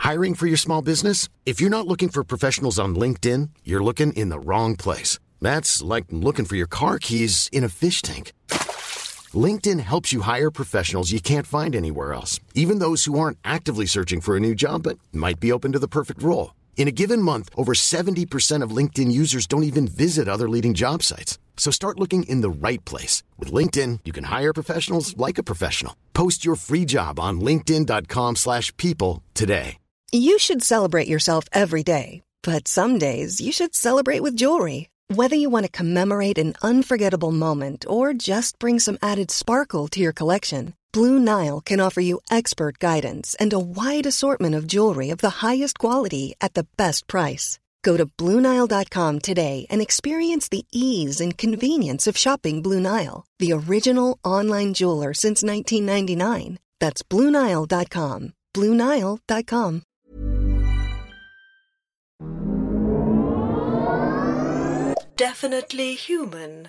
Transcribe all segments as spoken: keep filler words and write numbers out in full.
Hiring for your small business? If you're not looking for professionals on LinkedIn, you're looking in the wrong place. That's like looking for your car keys in a fish tank. LinkedIn helps you hire professionals you can't find anywhere else, even those who aren't actively searching for a new job but might be open to the perfect role. In a given month, over seventy percent of LinkedIn users don't even visit other leading job sites. So start looking in the right place. With LinkedIn, you can hire professionals like a professional. Post your free job on linkedin.com slash people today. You should celebrate yourself every day, but some days you should celebrate with jewelry. Whether you want to commemorate an unforgettable moment or just bring some added sparkle to your collection, Blue Nile can offer you expert guidance and a wide assortment of jewelry of the highest quality at the best price. Go to Blue Nile dot com today and experience the ease and convenience of shopping Blue Nile, the original online jeweler since nineteen ninety-nine. That's Blue Nile dot com. Blue Nile dot com. Definitely human.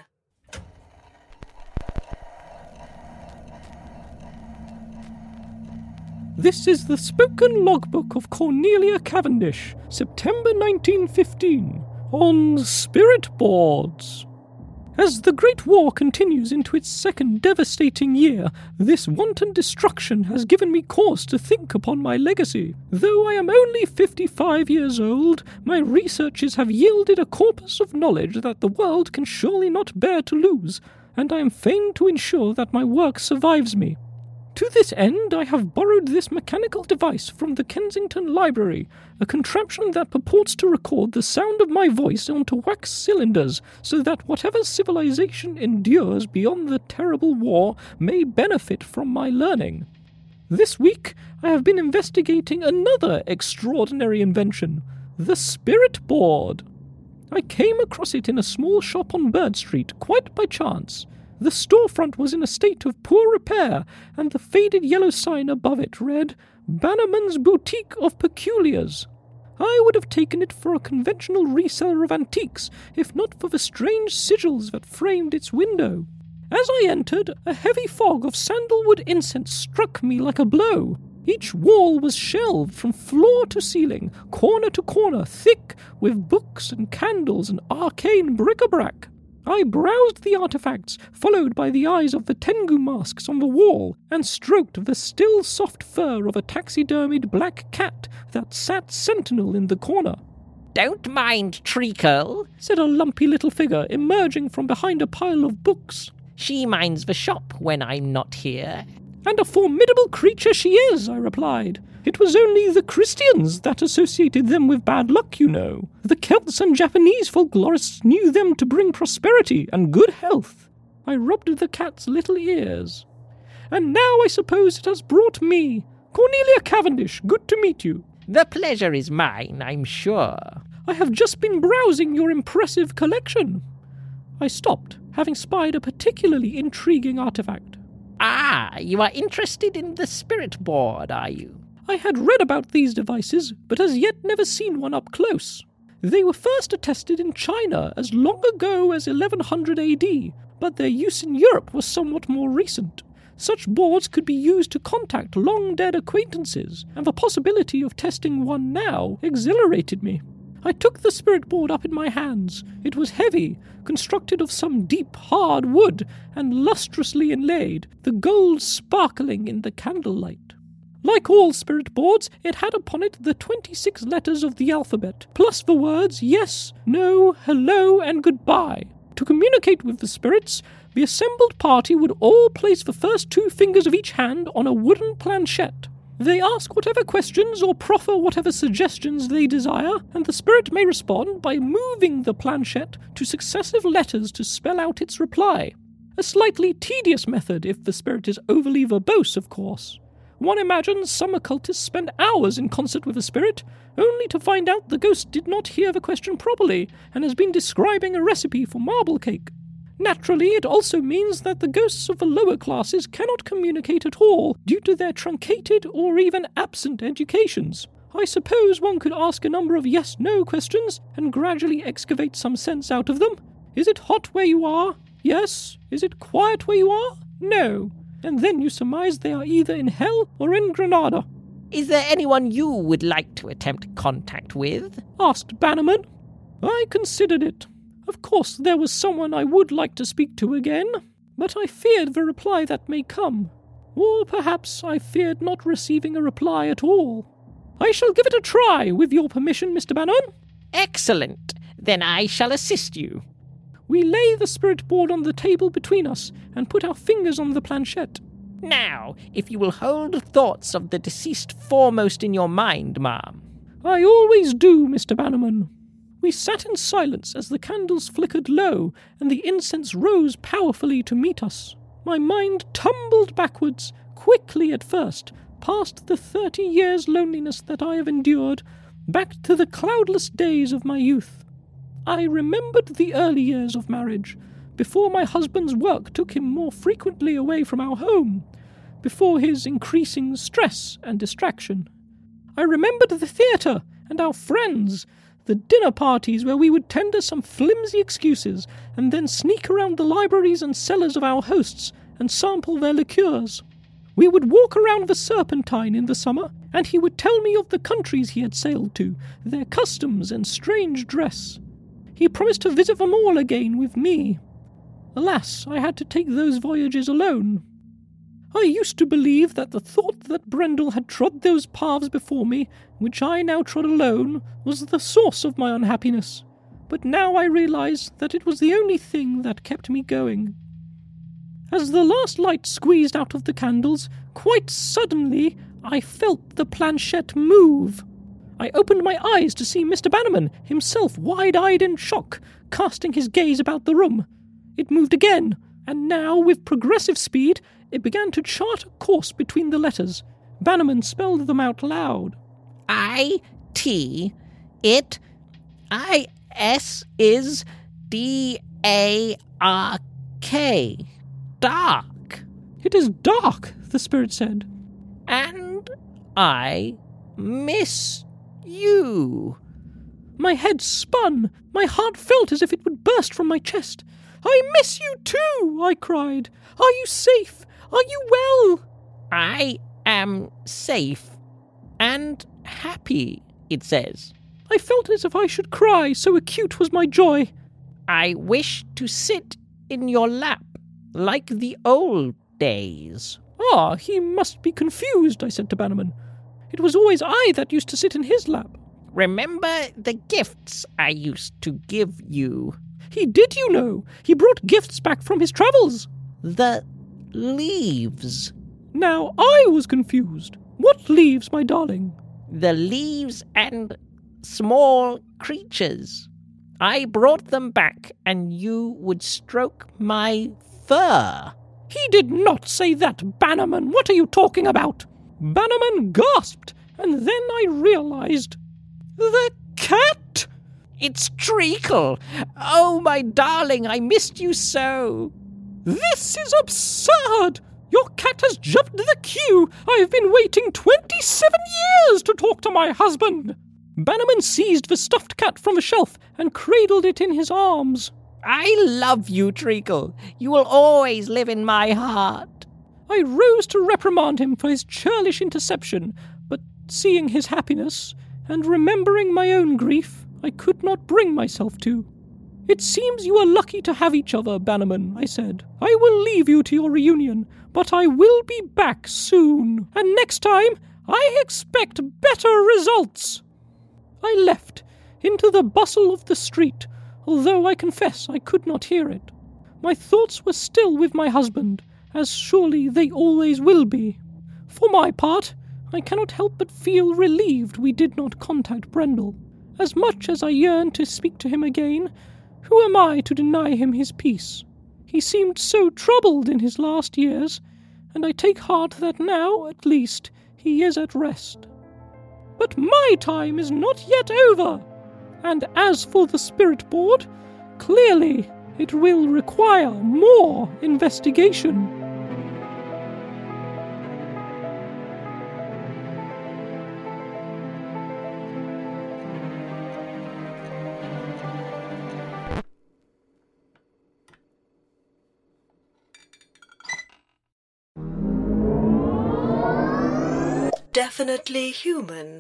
This is the spoken logbook of Cornelia Cavendish, September nineteen fifteen, on spirit boards. As the Great War continues into its second devastating year, this wanton destruction has given me cause to think upon my legacy. Though I am only fifty-five years old, my researches have yielded a corpus of knowledge that the world can surely not bear to lose, and I am fain to ensure that my work survives me. To this end, I have borrowed this mechanical device from the Kensington Library, a contraption that purports to record the sound of my voice onto wax cylinders, so that whatever civilization endures beyond the terrible war may benefit from my learning. This week, I have been investigating another extraordinary invention, the spirit board. I came across it in a small shop on Bird Street, quite by chance. The storefront was in a state of poor repair, and the faded yellow sign above it read, Bannerman's Boutique of Peculiars. I would have taken it for a conventional reseller of antiques, if not for the strange sigils that framed its window. As I entered, a heavy fog of sandalwood incense struck me like a blow. Each wall was shelved from floor to ceiling, corner to corner, thick with books and candles and arcane bric-a-brac. I browsed the artifacts, followed by the eyes of the Tengu masks on the wall, and stroked the still soft fur of a taxidermied black cat that sat sentinel in the corner. "Don't mind Treacle," said a lumpy little figure emerging from behind a pile of books. "She minds the shop when I'm not here." "And a formidable creature she is," I replied. "It was only the Christians that associated them with bad luck, you know. The Celts and Japanese folklorists knew them to bring prosperity and good health." I rubbed the cat's little ears. "And now I suppose it has brought me. Cornelia Cavendish, good to meet you." "The pleasure is mine, I'm sure." "I have just been browsing your impressive collection." I stopped, having spied a particularly intriguing artifact. "Ah, you are interested in the spirit board, are you?" I had read about these devices, but as yet never seen one up close. They were first attested in China as long ago as eleven hundred A D, but their use in Europe was somewhat more recent. Such boards could be used to contact long-dead acquaintances, and the possibility of testing one now exhilarated me. I took the spirit board up in my hands. It was heavy, constructed of some deep, hard wood, and lustrously inlaid, the gold sparkling in the candlelight. Like all spirit boards, it had upon it the twenty-six letters of the alphabet, plus the words yes, no, hello, and goodbye. To communicate with the spirits, the assembled party would all place the first two fingers of each hand on a wooden planchette. They ask whatever questions or proffer whatever suggestions they desire, and the spirit may respond by moving the planchette to successive letters to spell out its reply. A slightly tedious method if the spirit is overly verbose, of course. One imagines some occultists spend hours in concert with a spirit, only to find out the ghost did not hear the question properly and has been describing a recipe for marble cake. Naturally, it also means that the ghosts of the lower classes cannot communicate at all due to their truncated or even absent educations. I suppose one could ask a number of yes-no questions and gradually excavate some sense out of them. Is it hot where you are? Yes. Is it quiet where you are? No. And then you surmise they are either in hell or in Granada. Is there anyone you would like to attempt contact with? Asked Bannerman. I considered it. Of course, there was someone I would like to speak to again, but I feared the reply that may come. Or perhaps I feared not receiving a reply at all. I shall give it a try, with your permission, Mister Bannerman. Excellent. Then I shall assist you. We lay the spirit board on the table between us and put our fingers on the planchette. Now, if you will hold thoughts of the deceased foremost in your mind, ma'am. I always do, Mister Bannerman. We sat in silence as the candles flickered low and the incense rose powerfully to meet us. My mind tumbled backwards, quickly at first, past the thirty years' loneliness that I have endured, back to the cloudless days of my youth. I remembered the early years of marriage, before my husband's work took him more frequently away from our home, before his increasing stress and distraction. I remembered the theatre and our friends, the dinner parties where we would tender some flimsy excuses and then sneak around the libraries and cellars of our hosts and sample their liqueurs. We would walk around the Serpentine in the summer, and he would tell me of the countries he had sailed to, their customs and strange dress. He promised to visit them all again with me. Alas, I had to take those voyages alone. I used to believe that the thought that Brendel had trod those paths before me, which I now trod alone, was the source of my unhappiness, but now I realize that it was the only thing that kept me going. As the last light squeezed out of the candles, quite suddenly I felt the planchette move. I opened my eyes to see Mister Bannerman, himself wide-eyed in shock, casting his gaze about the room. It moved again, and now, with progressive speed, it began to chart a course between the letters. Bannerman spelled them out loud. I, T, it, I, S, is, D, A, R, K. Dark. It is dark, the spirit said. And I miss you. My head spun. My heart felt as if it would burst from my chest. I miss you too, I cried. Are you safe? Are you well? I am safe and happy, it says. I felt as if I should cry, so acute was my joy. I wish to sit in your lap, like the old days. Ah, he must be confused, I said to Bannerman. It was always I that used to sit in his lap. Remember the gifts I used to give you. He did, you know. He brought gifts back from his travels. The leaves. Now I was confused. What leaves, my darling? The leaves and small creatures. I brought them back, and you would stroke my fur. He did not say that, Bannerman. What are you talking about? Bannerman gasped, and then I realized. The cat! It's Treacle! Oh, my darling, I missed you so! This is absurd! Your cat has jumped the queue! I've been waiting twenty-seven years to talk to my husband! Bannerman seized the stuffed cat from the shelf and cradled it in his arms. I love you, Treacle. You will always live in my heart. I rose to reprimand him for his churlish interception, but seeing his happiness, and remembering my own grief, I could not bring myself to. It seems you are lucky to have each other, Bannerman, I said. I will leave you to your reunion, but I will be back soon, and next time I expect better results. I left, into the bustle of the street, although I confess I could not hear it. My thoughts were still with my husband, as surely they always will be. For my part, I cannot help but feel relieved we did not contact Brendel. As much as I yearn to speak to him again, who am I to deny him his peace? He seemed so troubled in his last years, and I take heart that now, at least, he is at rest. But my time is not yet over, and as for the spirit board, clearly it will require more investigation. definitely human.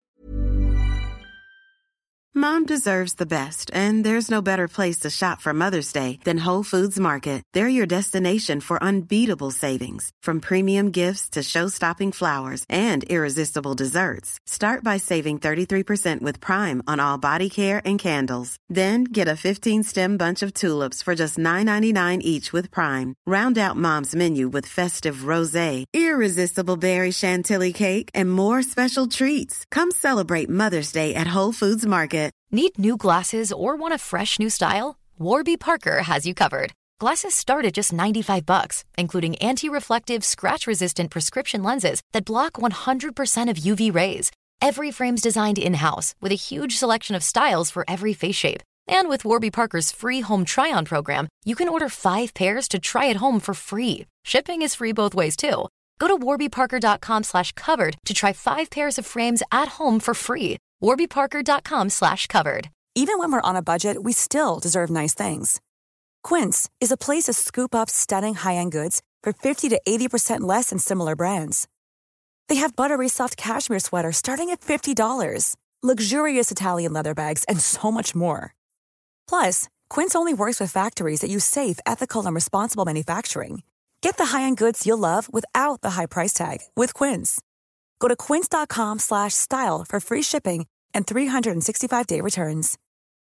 Mom deserves the best, and there's no better place to shop for Mother's Day than Whole Foods Market. They're your destination for unbeatable savings, from premium gifts to show-stopping flowers and irresistible desserts. Start by saving thirty-three percent with Prime on all body care and candles. Then get a fifteen-stem bunch of tulips for just nine ninety-nine each with Prime. Round out Mom's menu with festive rosé, irresistible berry chantilly cake, and more special treats. Come celebrate Mother's Day at Whole Foods Market. Need new glasses or want a fresh new style? Warby Parker has you covered. Glasses start at just ninety-five bucks, including anti-reflective, scratch-resistant prescription lenses that block one hundred percent of U V rays. Every frame's designed in-house with a huge selection of styles for every face shape. And with Warby Parker's free home try-on program, you can order five pairs to try at home for free. Shipping is free both ways, too. Go to warbyparker.com slash covered to try five pairs of frames at home for free. warbyparker.com slash covered. Even when we're on a budget, we still deserve nice things. Quince is a place to scoop up stunning high-end goods for fifty to eighty percent less than similar brands. They have buttery soft cashmere sweaters starting at fifty dollars, luxurious Italian leather bags, and so much more. Plus, Quince only works with factories that use safe, ethical, and responsible manufacturing. Get the high-end goods you'll love without the high price tag with Quince. Go to quince.com slash style for free shipping and three sixty-five day returns.